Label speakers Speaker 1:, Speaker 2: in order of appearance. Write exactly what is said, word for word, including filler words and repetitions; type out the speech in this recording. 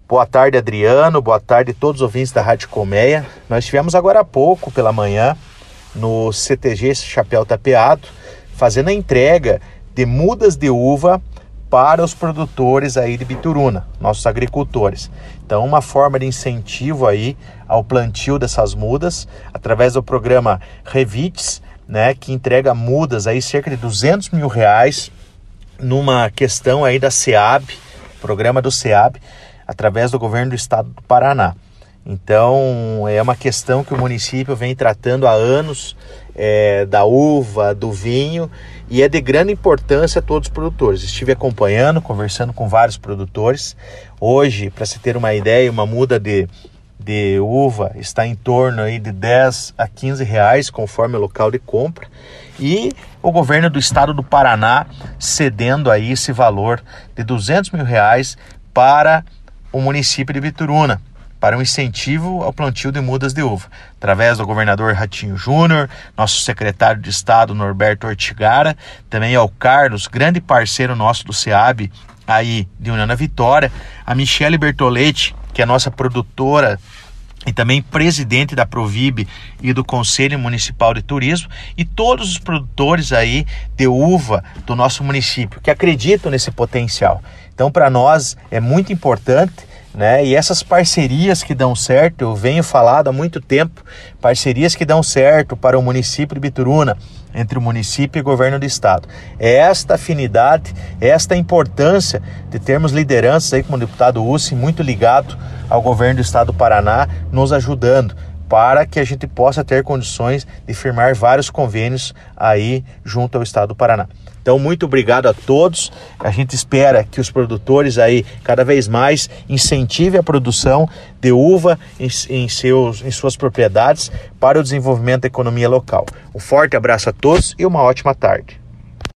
Speaker 1: Boa tarde, Adriano. Boa tarde a todos os ouvintes da Rádio Colmeia. Nós estivemos agora há pouco, pela manhã, no C T G Chapéu Tapeado, fazendo a entrega de mudas de uva para os produtores aí de Bituruna, nossos agricultores. Então, uma forma de incentivo aí ao plantio dessas mudas, através do programa Revites, né, que entrega mudas aí cerca de duzentos mil reais numa questão aí da SEAB, programa do SEAB, através do governo do estado do Paraná. Então, é uma questão que o município vem tratando há anos, é, da uva, do vinho, e é de grande importância a todos os produtores. Estive acompanhando, conversando com vários produtores. Hoje, para se ter uma ideia, uma muda de, de uva está em torno aí de dez a quinze reais, conforme o local de compra. E o governo do estado do Paraná cedendo aí esse valor de duzentos mil reais para o município de Bituruna, para um incentivo ao plantio de mudas de uva, através do governador Ratinho Júnior, nosso secretário de Estado Norberto Ortigara, também ao Carlos, grande parceiro nosso do SEAB, aí de União da Vitória, a Michele Bertoletti, que é nossa produtora e também presidente da Provib e do Conselho Municipal de Turismo, e todos os produtores aí de uva do nosso município, que acreditam nesse potencial. Então, para nós é muito importante, né? E essas parcerias que dão certo, eu venho falando há muito tempo, parcerias que dão certo para o município de Bituruna, entre o município e o governo do estado. É esta afinidade, esta importância de termos lideranças aí como o deputado Ussi, muito ligado ao governo do estado do Paraná, nos ajudando para que a gente possa ter condições de firmar vários convênios aí junto ao estado do Paraná. Então, muito obrigado a todos. A gente espera que os produtores aí cada vez mais incentivem a produção de uva em, em, seus, em suas propriedades para o desenvolvimento da economia local. Um forte abraço a todos e uma ótima tarde.